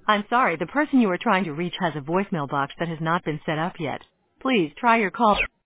I'm sorry, the person you are trying to reach has a voicemail box that has not been set up yet. Please try your call.